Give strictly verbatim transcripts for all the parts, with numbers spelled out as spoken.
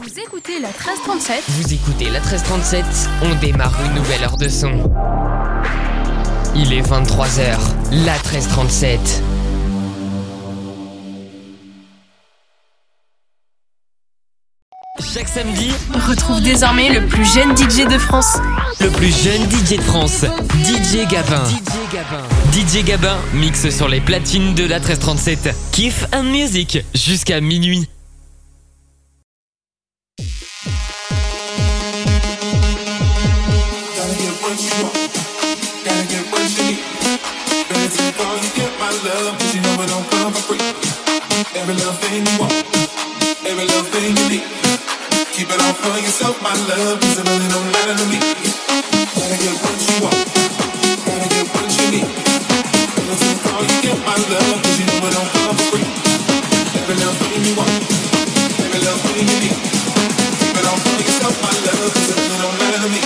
Vous écoutez la treize trente-sept. Vous écoutez la treize trente-sept, on démarre une nouvelle heure de son. Il est vingt-trois heures, la treize trente-sept. Chaque samedi, Retrouve désormais le plus jeune D J de France. le plus jeune D J de France, D J Gabin. D J Gabin. D J Gabin mixe sur les platines de la treize trente-sept. Kiff and Music jusqu'à minuit. Gotta get what you want, gotta get what you need. Better take all you get, my love, 'cause you know it don't come for free. Every little thing you want, every little thing you need. Keep it all for yourself, my love, 'cause it really don't matter to me. Gotta get what you want, gotta get what you need. Better take all you get, my love, 'cause you know it don't come for free. Every little thing you want, every little thing you need. Keep it all for yourself, my love, 'cause it really don't matter to me.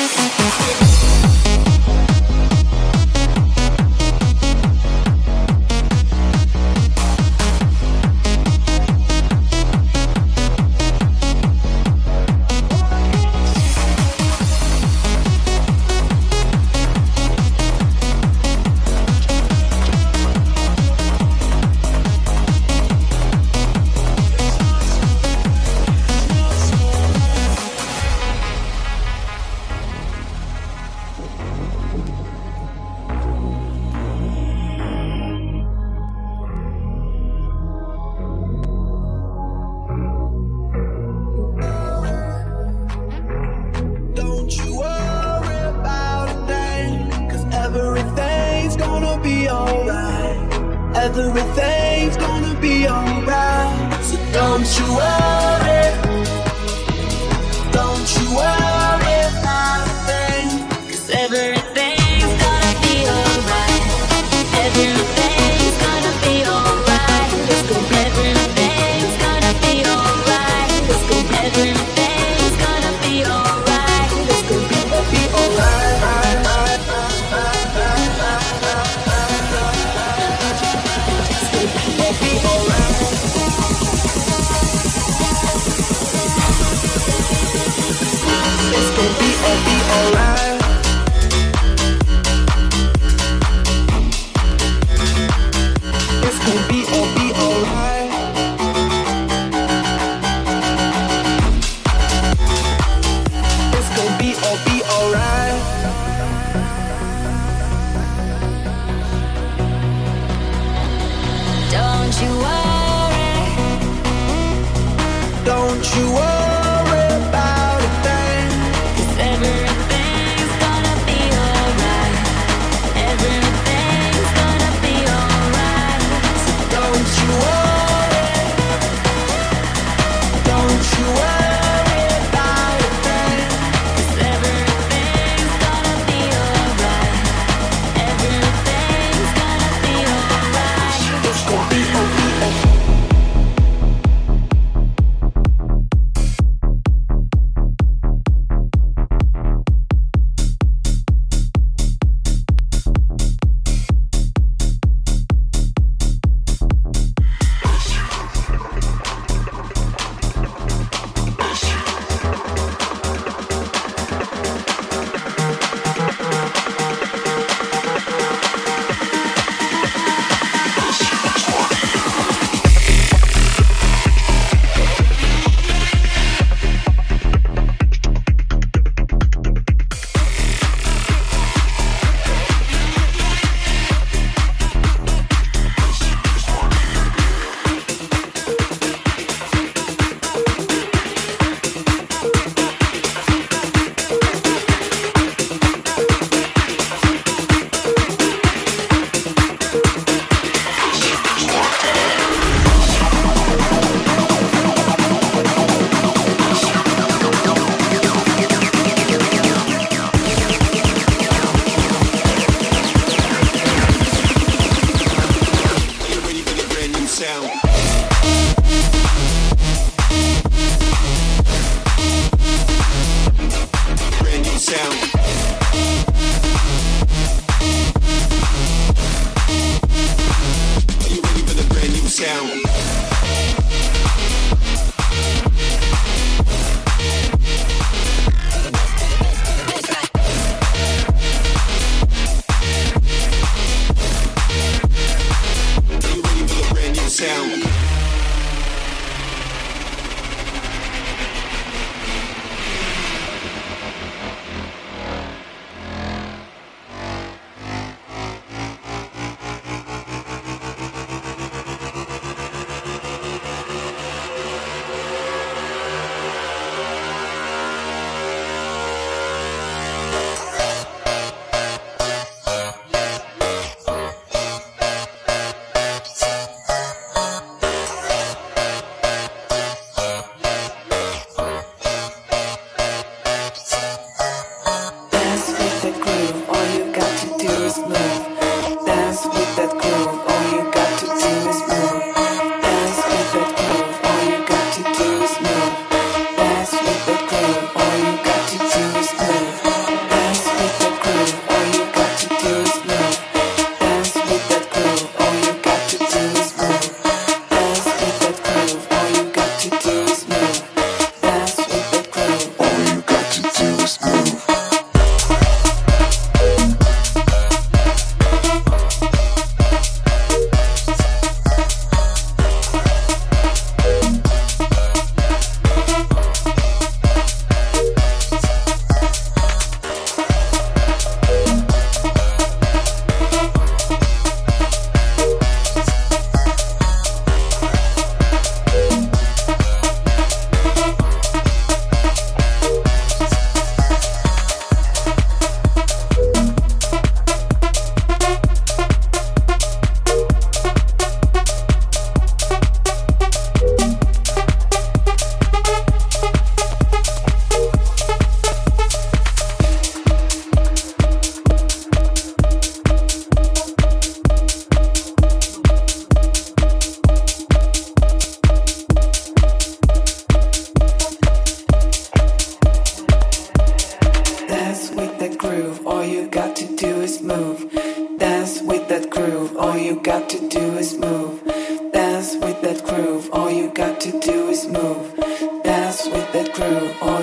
Don't you worry about a thing, 'cause everything's gonna be alright. Everything's gonna be alright. So don't you worry. Don't you worry about a thing, 'cause everything's gonna be alright. Everything's gonna be alright. Let's go. Everything's gonna be alright. Let's go. Everything's gonna be alright. Let's go. Be alright. Be alright.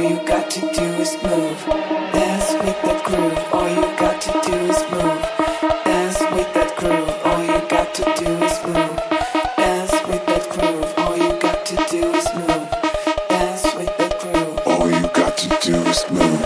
you got to do is move. Dance with that groove. All you got to do is move. Dance with that groove. All you got to do is move. Dance with that groove. All you got to do is move. Dance with that groove. All you got to do is move.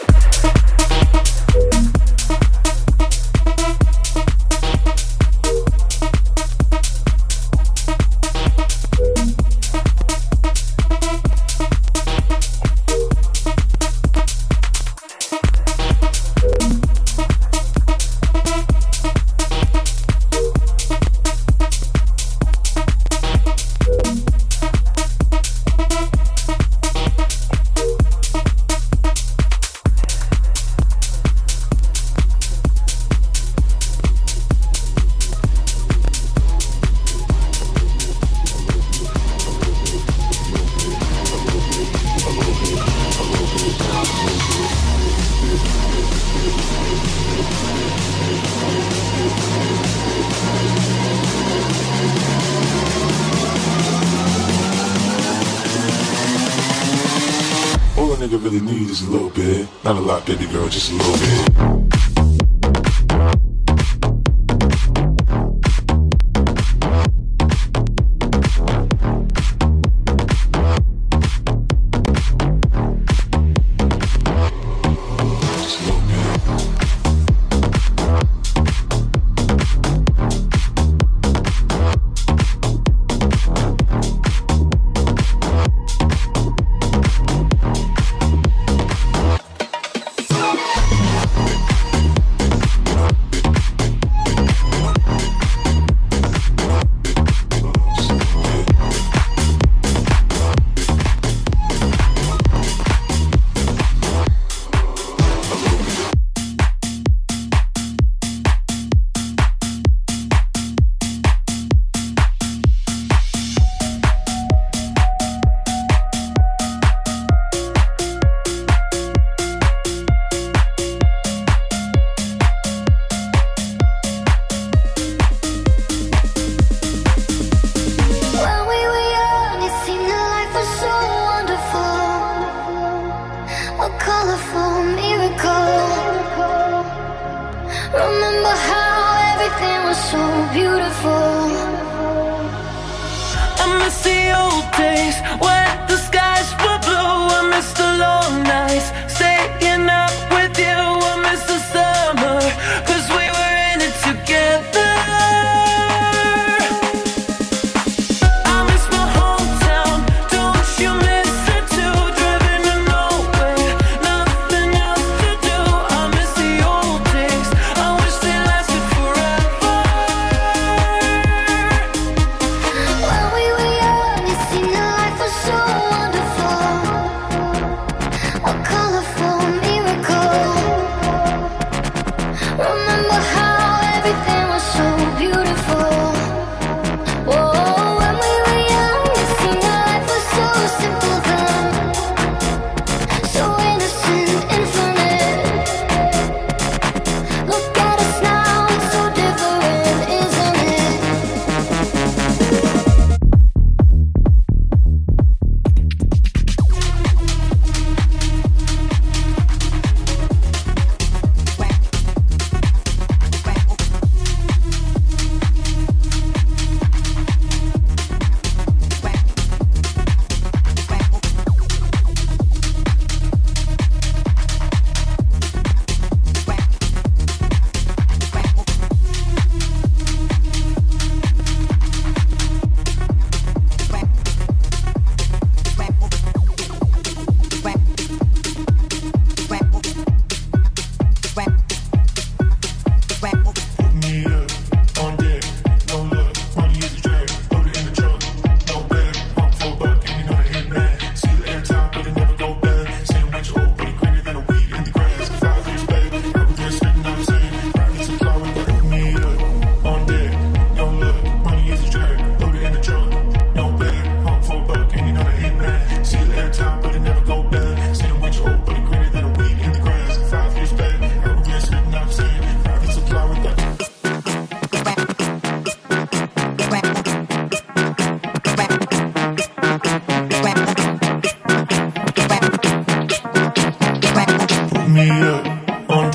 Nigga really need is a little bit. Not a lot, baby girl, just a little bit. So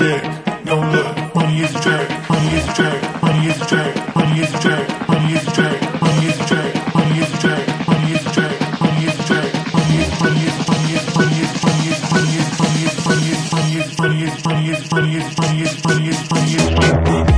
check. No look, money is a drag, money is a drag, money is a drag, money is a drag, money is a drag, money is a drag, money is a drag, money is a drag, money is a drag, money is money is money is money is money is money is money is money is money is money is money is money is money is money is money is money is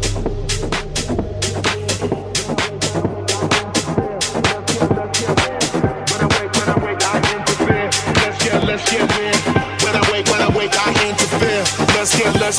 Let's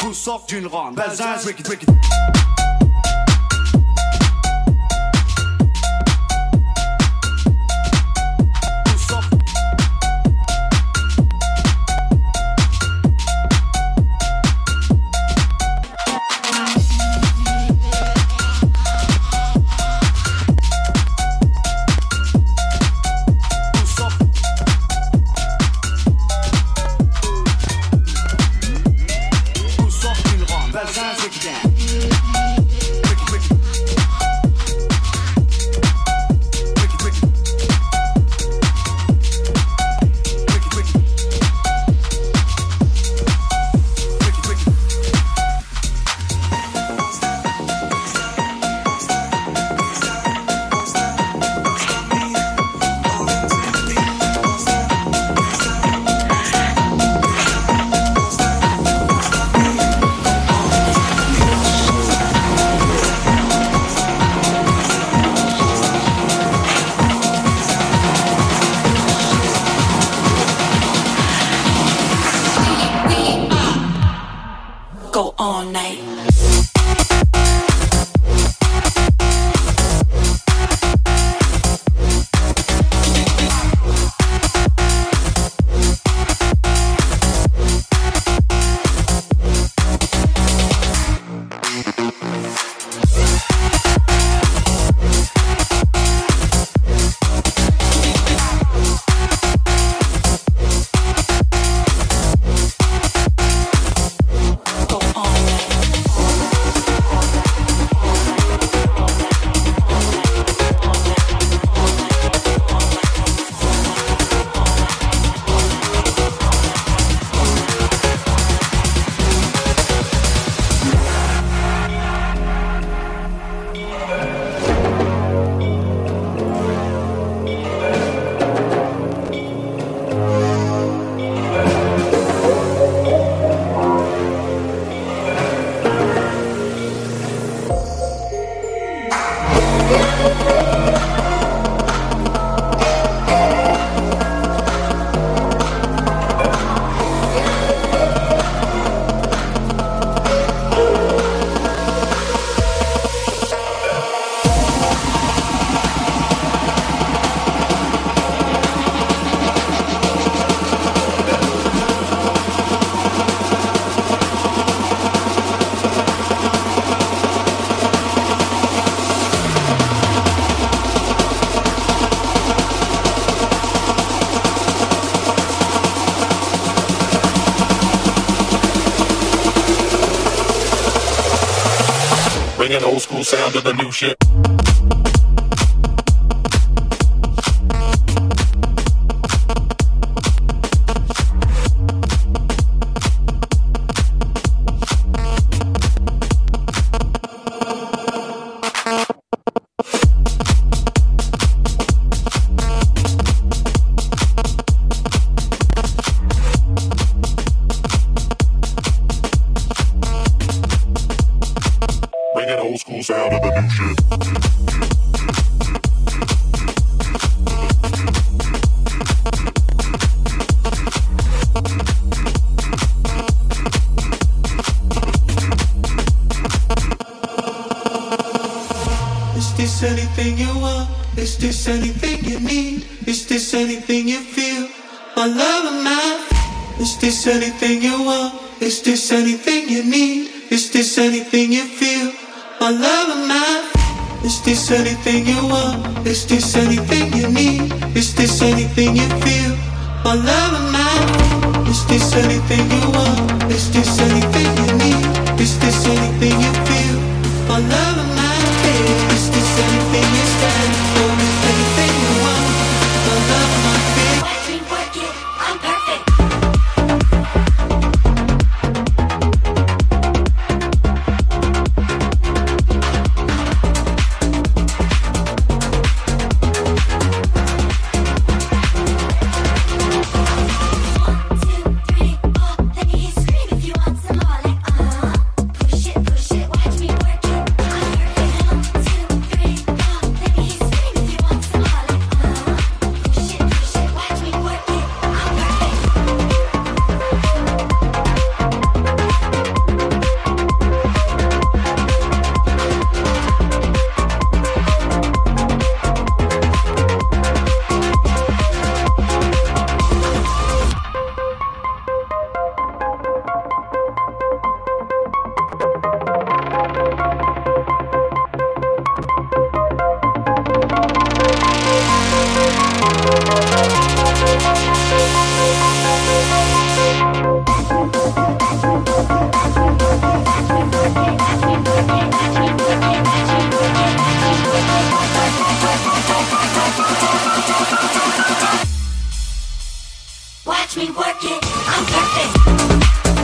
Tout sort d'une ronde. Bazin, wicked, wicked. Go all night. Bringing old school sound to the new shit. Old school sound of the new shit. Is this anything you want? Is this anything you need? Is this anything you feel? My love or not? Is this anything you want? Is this anything you need? Is this anything you feel? My love or not? Is this anything you want? Is this anything you need? Is this anything you feel? My love or not? Is this anything you want? Is this anything you need? Is this anything you feel? My love or not? Is this anything you stand for? Is anything you want? My love or not? Watch me work it, I'm perfect. One, two, three, four. Let me hear you scream if you want some more. Like, uh. watch me work it. I'm perfect.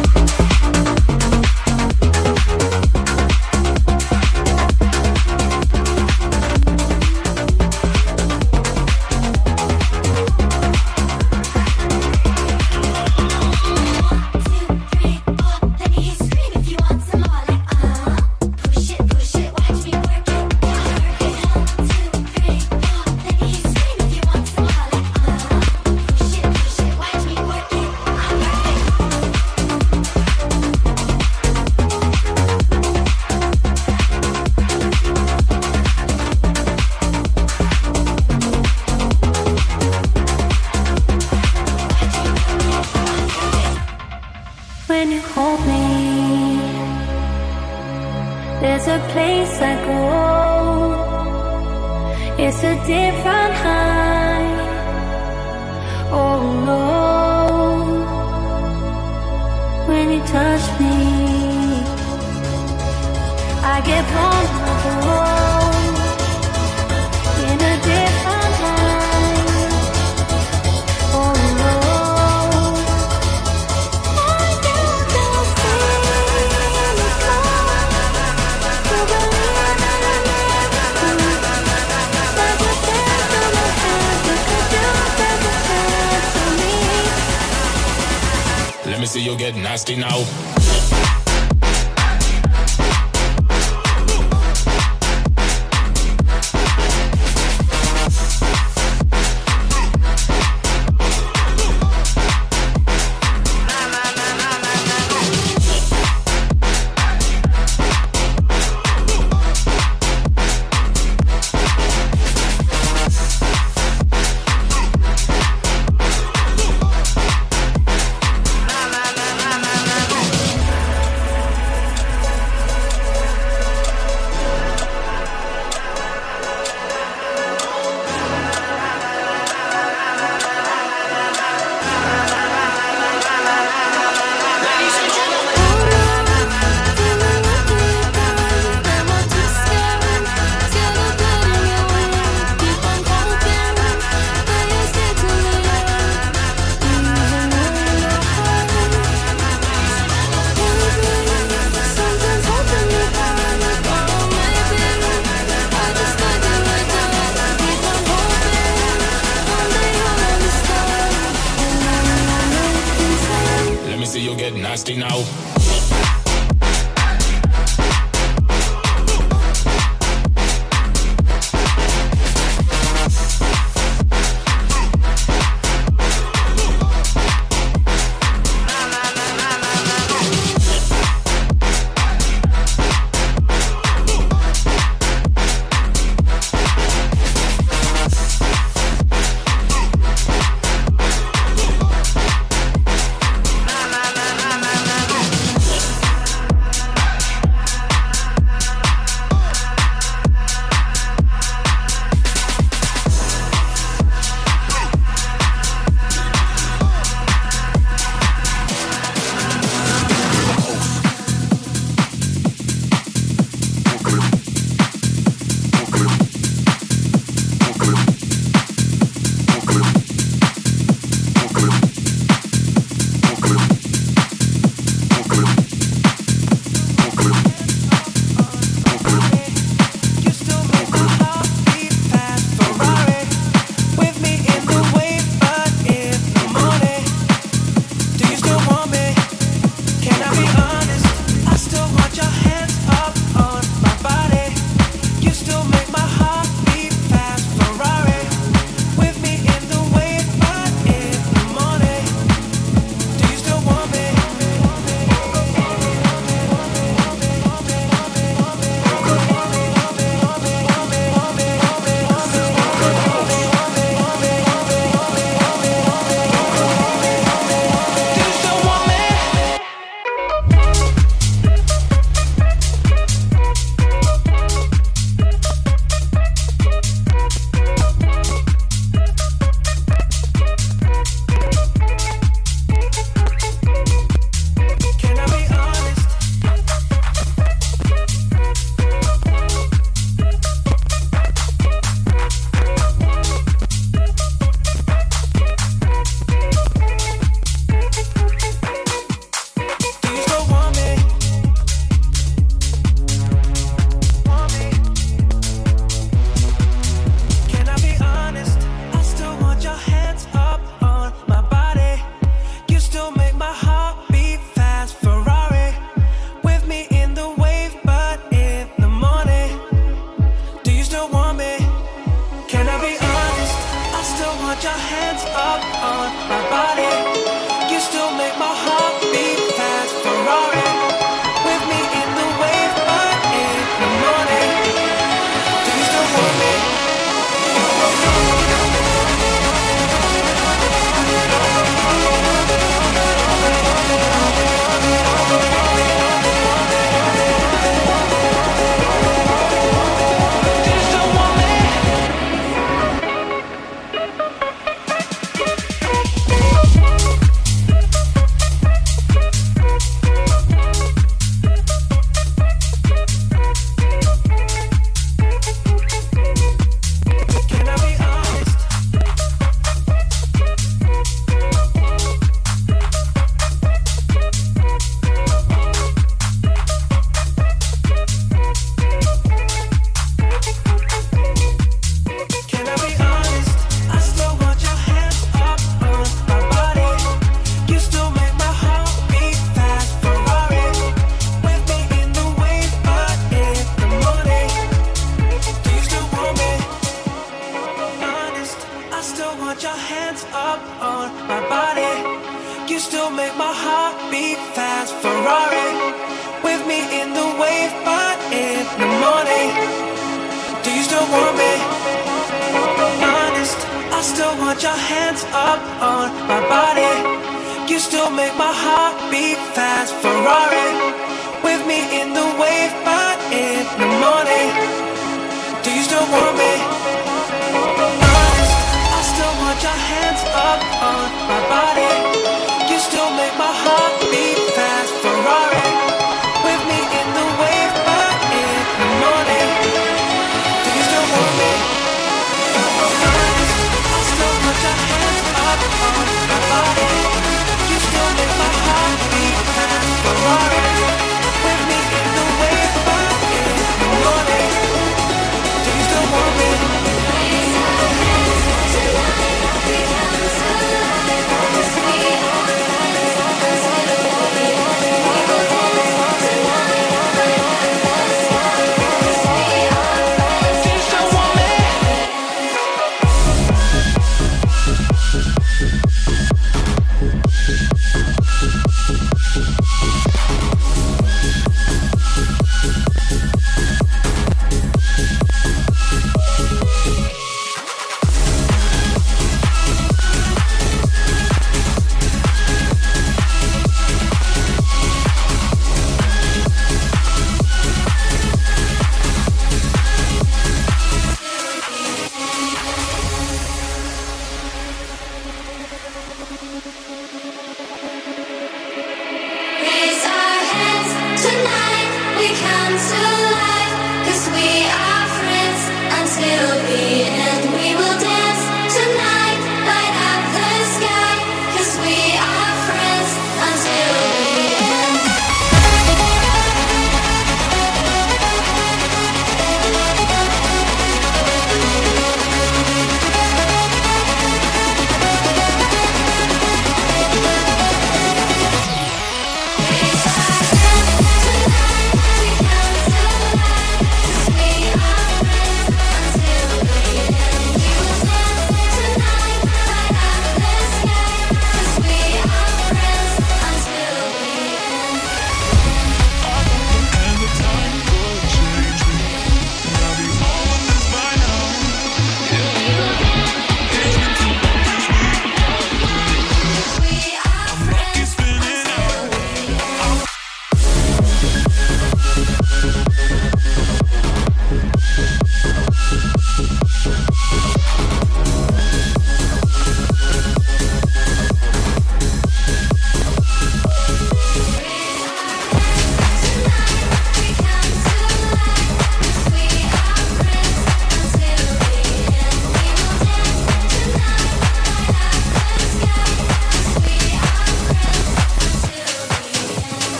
When you hold me, there's a place I go. It's a different high. Oh no. When you touch me, I get vulnerable in a different high. Oh no. Let me see you get nasty now. Nasty now. want your hands up on my body. You still make my heart beat fast. Ferrari, with me in the wave, but in the morning. Do you still want me? Honest, I still want your hands up on my body. You still make my heart beat fast. Ferrari, with me in the wave, but in the morning. Do you still want me? Honest, I still want your hands up on my body. You still make my heart beat fast. Ferrari, with me in the wave, but in the morning. Do you still want me?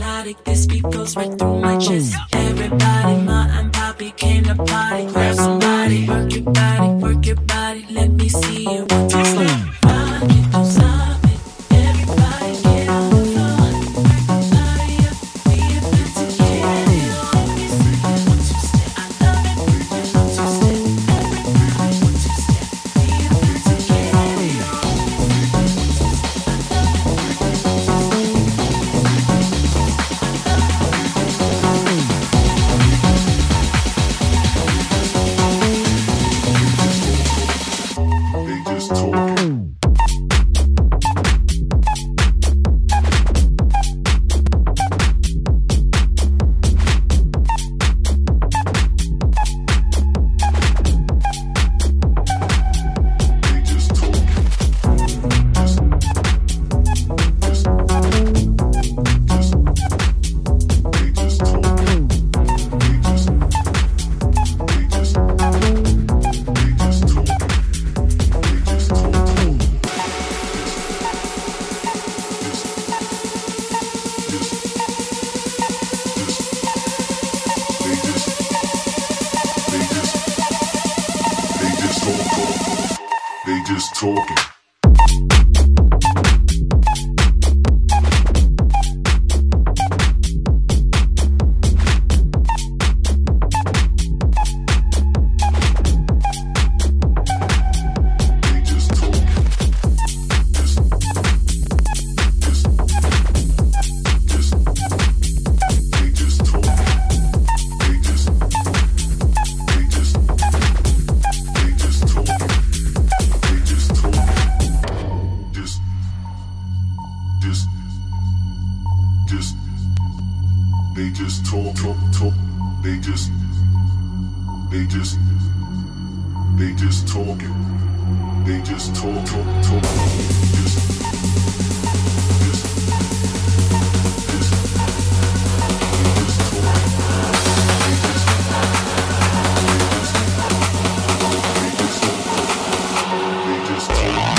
hypnotic. This beat goes right through my chest. Everybody, ma and papi came to party. Grab somebody, work your body, work your body. Let me see you want to stop. Rock it, don't stop it. Everybody get on the floor. Back the body up. We about to get it on. You see me want to step. I love it when you want to step. Everybody want to step. We about to get it on. They just talking. They just talk, talk, talk. They just, they just, they just talking. They just talk, talk, talk. Just, just, just, they just talk. They just, they just, they just talk.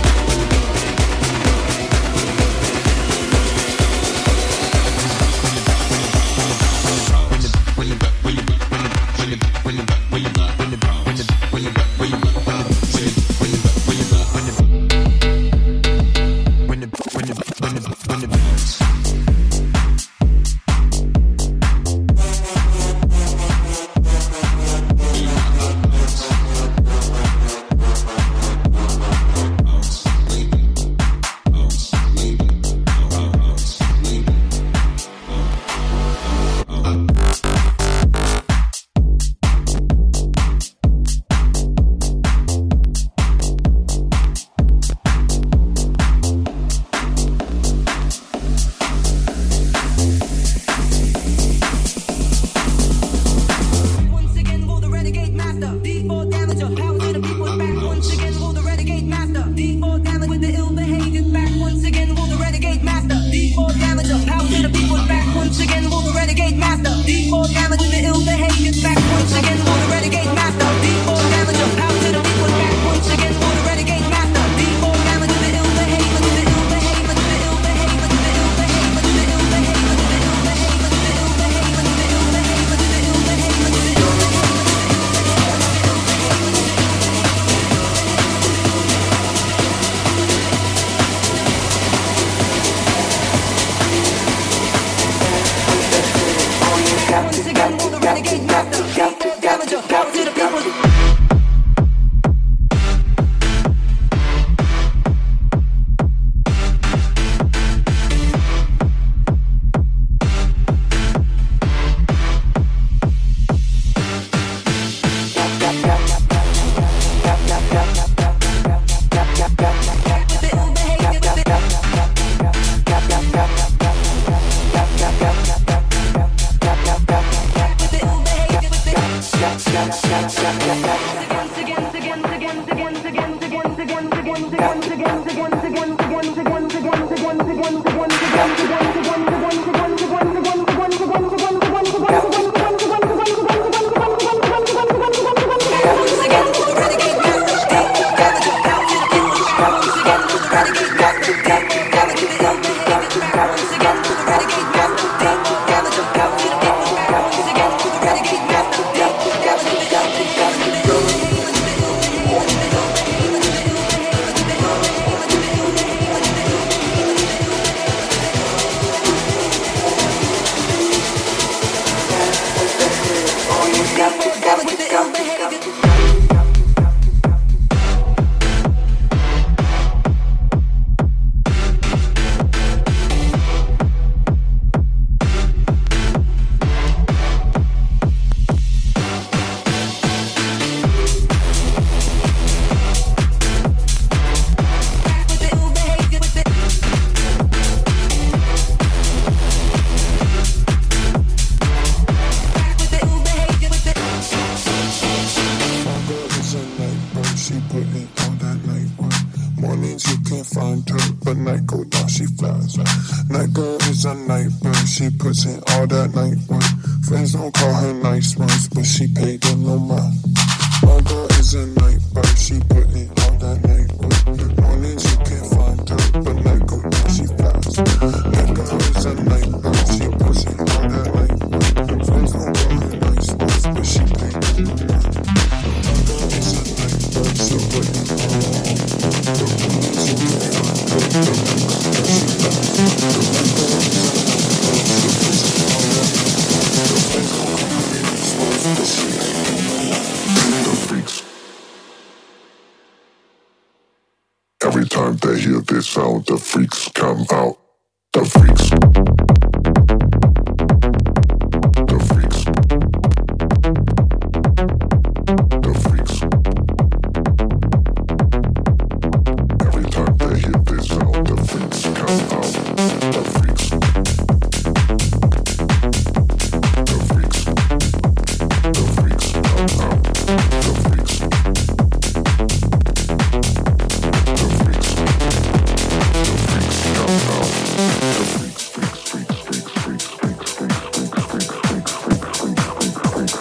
This they hear this sound, the freaks come out. The freaks. The freaks. The freaks. Every time they hear this sound, the freaks come out. The freaks. The freaks. The freaks come out. The freaks. The freaks. The freaks come out. The freaks, freaks, freaks, freaks, freaks, freaks, freaks, freaks, freaks, freaks, freaks, freaks, freaks,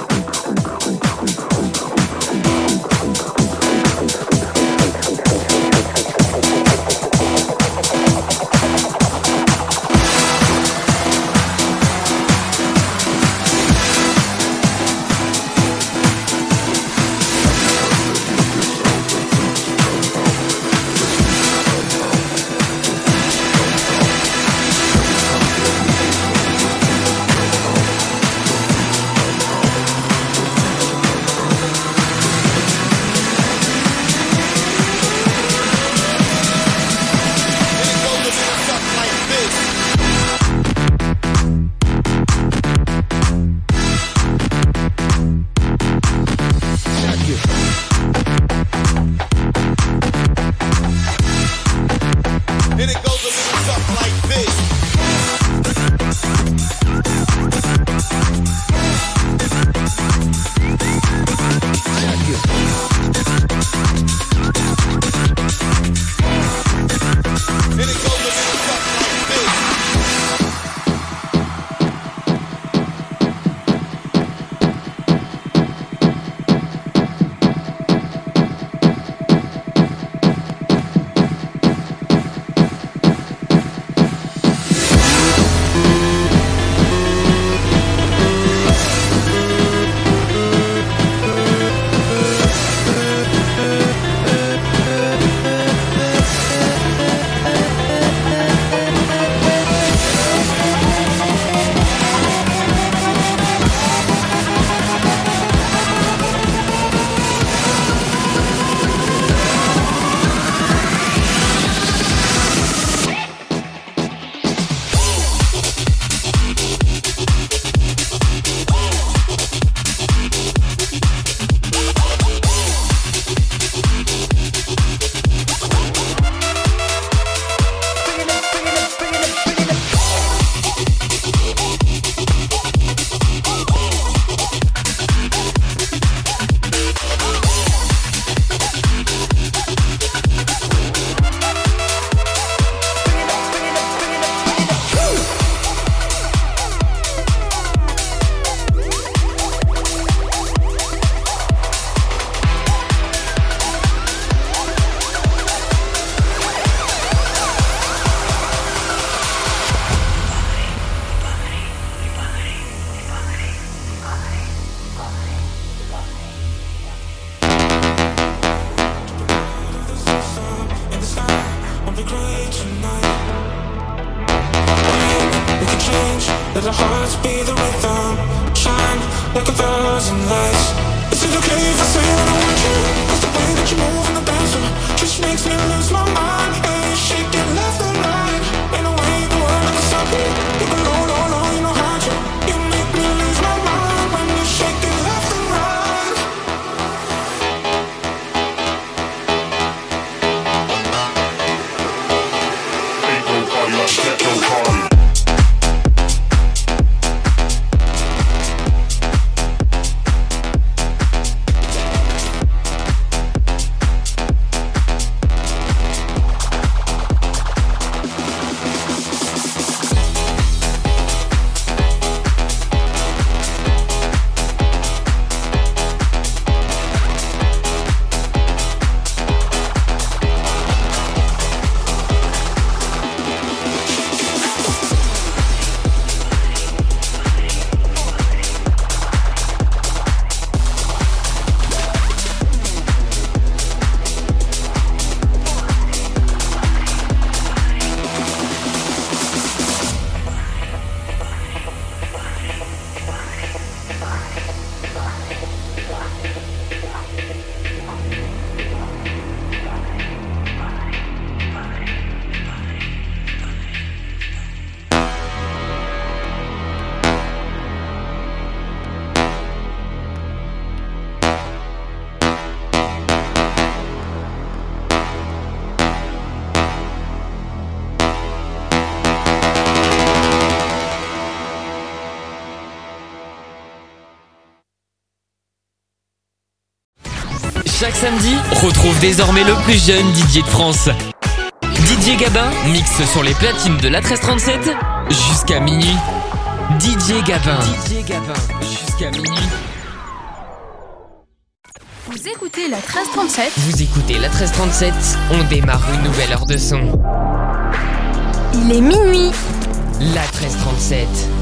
Let our hearts be the rhythm, shine like a thousand lights. Is it okay if I say I don't want you? 'Cause the way that you move in the dance floor just makes me lose my mind. And you shake it left and right, ain't no way in the world I can stop it. Even though, no, no, you know how to. You make me lose my mind when you shake it left and right. Ain't no party like techno party. Chaque samedi, retrouve désormais le plus jeune D J de France. D J Gabin mixe sur les platines de la treize trente-sept jusqu'à minuit. D J Gabin. D J Gabin jusqu'à minuit. Vous écoutez la treize trente-sept. Vous écoutez la treize trente-sept. On démarre une nouvelle heure de son. Il est minuit. La treize trente-sept.